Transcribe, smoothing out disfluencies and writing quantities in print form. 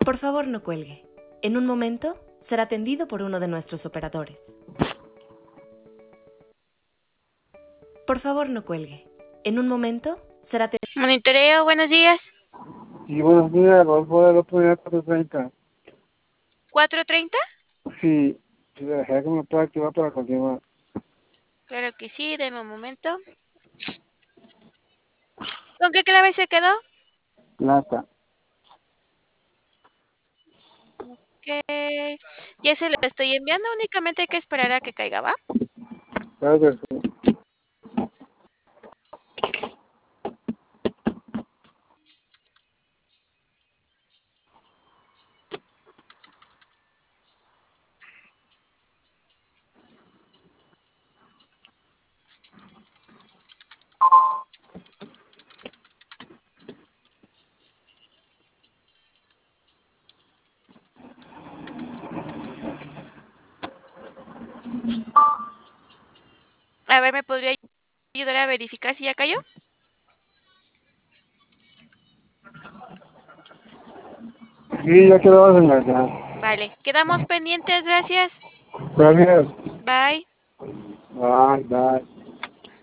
Por favor, no cuelgue. En un momento será atendido por uno de nuestros operadores. Por favor, no cuelgue. En un momento será atendido. Monitoreo, buenos días. Sí, buenos días, los voy a la oportunidad 4:30. ¿4:30? Sí, si la dejé que me pueda activar para continuar. Claro que sí, deme un momento. ¿Con qué clave se quedó? Plata. Ok. Ya se lo estoy enviando, únicamente hay que esperar a que caiga, ¿va? Claro que sí. A ver, ¿me podría ayudar a verificar si ya cayó? Sí, ya quedamos en la. Vale, quedamos pendientes, gracias. Gracias. Bye. Bye, bye.